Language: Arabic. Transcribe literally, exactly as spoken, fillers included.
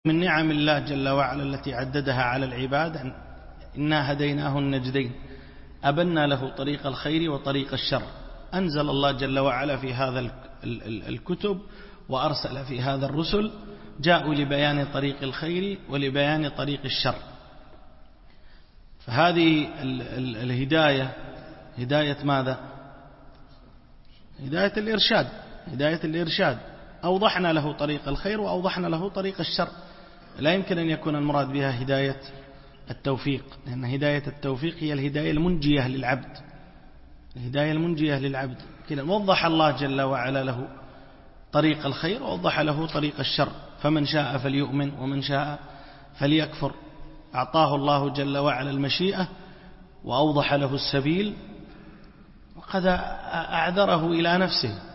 من نعم الله جل وعلا التي عددها على العباد إنا هديناه النجدين أبنى له طريق الخير وطريق الشر. أنزل الله جل وعلا في هذا الكتب وأرسل في هذا الرسل جاءوا لبيان طريق الخير ولبيان طريق الشر. فهذه الهداية هداية ماذا؟ هداية الإرشاد هداية الإرشاد أوضحنا له طريق الخير وأوضحنا له طريق الشر. لا يمكن أن يكون المراد بها هداية التوفيق، لأن هداية التوفيق هي الهداية المنجية للعبد الهداية المنجية للعبد كده وضح الله جل وعلا له طريق الخير ووضح له طريق الشر. فمن شاء فليؤمن ومن شاء فليكفر. أعطاه الله جل وعلا المشيئة وأوضح له السبيل وقد أعذره إلى نفسه